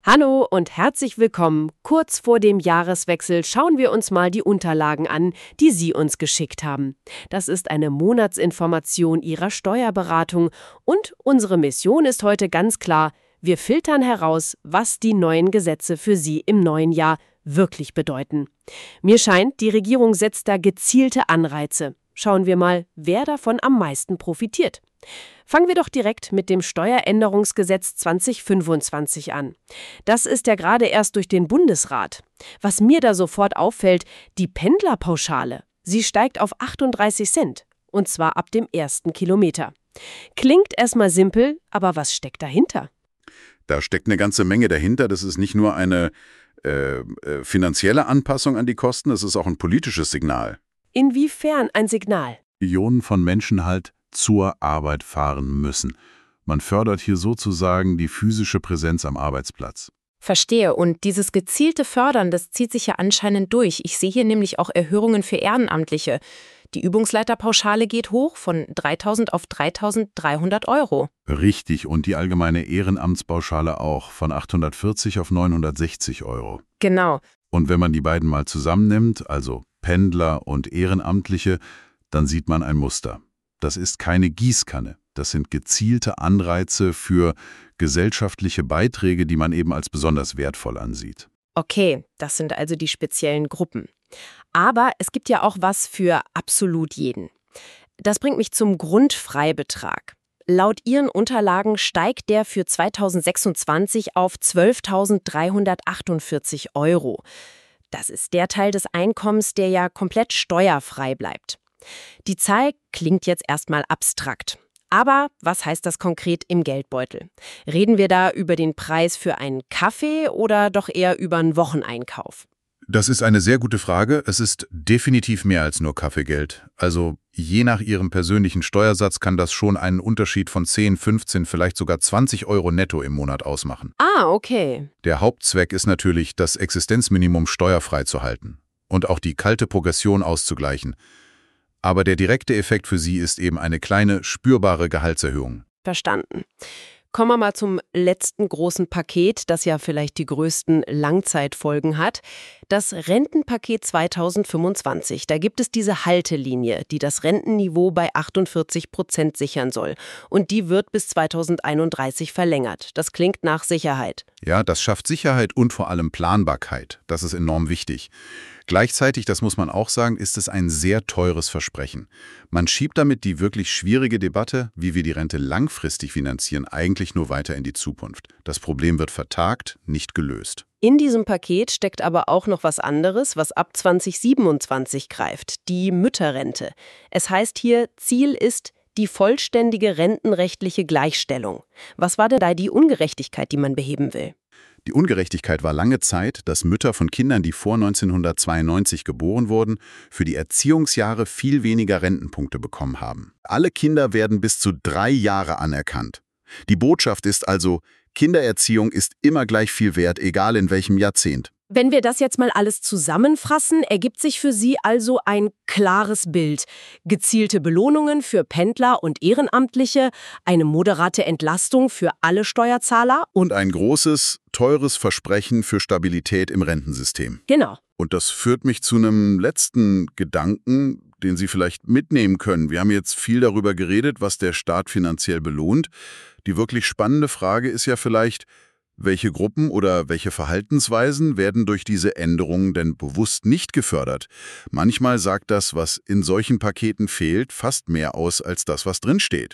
Hallo und herzlich willkommen. Kurz vor dem Jahreswechsel schauen wir uns mal die Unterlagen an, die Sie uns geschickt haben. Das ist eine Monatsinformation Ihrer Steuerberatung und unsere Mission ist heute ganz klar: Wir filtern heraus, was die neuen Gesetze für Sie im neuen Jahr wirklich bedeuten. Mir scheint, die Regierung setzt da gezielte Anreize. Schauen wir mal, wer davon am meisten profitiert. Fangen wir doch direkt mit dem Steueränderungsgesetz 2025 an. Das ist ja gerade erst durch den Bundesrat. Was mir da sofort auffällt, die Pendlerpauschale. Sie steigt auf 38 Cent. Und zwar ab dem ersten Kilometer. Klingt erstmal simpel, aber was steckt dahinter? Da steckt eine ganze Menge dahinter. Das ist nicht nur eine finanzielle Anpassung an die Kosten, das ist auch ein politisches Signal. Inwiefern ein Signal? Millionen von Menschen halt zur Arbeit fahren müssen. Man fördert hier sozusagen die physische Präsenz am Arbeitsplatz. Verstehe. Und dieses gezielte Fördern, das zieht sich ja anscheinend durch. Ich sehe hier nämlich auch Erhöhungen für Ehrenamtliche. Die Übungsleiterpauschale geht hoch von 3.000 auf 3.300 Euro. Richtig, und die allgemeine Ehrenamtspauschale auch, von 840 auf 960 Euro. Genau. Und wenn man die beiden mal zusammennimmt, also Pendler und Ehrenamtliche, dann sieht man ein Muster. Das ist keine Gießkanne. Das sind gezielte Anreize für gesellschaftliche Beiträge, die man eben als besonders wertvoll ansieht. Okay, das sind also die speziellen Gruppen. Aber es gibt ja auch was für absolut jeden. Das bringt mich zum Grundfreibetrag. Laut Ihren Unterlagen steigt der für 2026 auf 12.348 Euro. Das ist der Teil des Einkommens, der ja komplett steuerfrei bleibt. Die Zahl klingt jetzt erstmal abstrakt. Aber was heißt das konkret im Geldbeutel? Reden wir da über den Preis für einen Kaffee oder doch eher über einen Wocheneinkauf? Das ist eine sehr gute Frage. Es ist definitiv mehr als nur Kaffeegeld. Also je nach Ihrem persönlichen Steuersatz kann das schon einen Unterschied von 10, 15, vielleicht sogar 20 Euro netto im Monat ausmachen. Ah, okay. Der Hauptzweck ist natürlich, das Existenzminimum steuerfrei zu halten und auch die kalte Progression auszugleichen. Aber der direkte Effekt für Sie ist eben eine kleine, spürbare Gehaltserhöhung. Verstanden. Kommen wir mal zum letzten großen Paket, das ja vielleicht die größten Langzeitfolgen hat. Das Rentenpaket 2025. Da gibt es diese Haltelinie, die das Rentenniveau bei 48% sichern soll. Und die wird bis 2031 verlängert. Das klingt nach Sicherheit. Ja, das schafft Sicherheit und vor allem Planbarkeit. Das ist enorm wichtig. Gleichzeitig, das muss man auch sagen, ist es ein sehr teures Versprechen. Man schiebt damit die wirklich schwierige Debatte, wie wir die Rente langfristig finanzieren, eigentlich nur weiter in die Zukunft. Das Problem wird vertagt, nicht gelöst. In diesem Paket steckt aber auch noch was anderes, was ab 2027 greift, die Mütterrente. Es heißt hier, Ziel ist die vollständige rentenrechtliche Gleichstellung. Was war denn da die Ungerechtigkeit, die man beheben will? Die Ungerechtigkeit war lange Zeit, dass Mütter von Kindern, die vor 1992 geboren wurden, für die Erziehungsjahre viel weniger Rentenpunkte bekommen haben. Alle Kinder werden bis zu 3 Jahre anerkannt. Die Botschaft ist also, Kindererziehung ist immer gleich viel wert, egal in welchem Jahrzehnt. Wenn wir das jetzt mal alles zusammenfassen, ergibt sich für Sie also ein klares Bild. Gezielte Belohnungen für Pendler und Ehrenamtliche, eine moderate Entlastung für alle Steuerzahler. Und ein großes, teures Versprechen für Stabilität im Rentensystem. Genau. Und das führt mich zu einem letzten Gedanken, den Sie vielleicht mitnehmen können. Wir haben jetzt viel darüber geredet, was der Staat finanziell belohnt. Die wirklich spannende Frage ist ja vielleicht, welche Gruppen oder welche Verhaltensweisen werden durch diese Änderungen denn bewusst nicht gefördert? Manchmal sagt das, was in solchen Paketen fehlt, fast mehr aus als das, was drinsteht.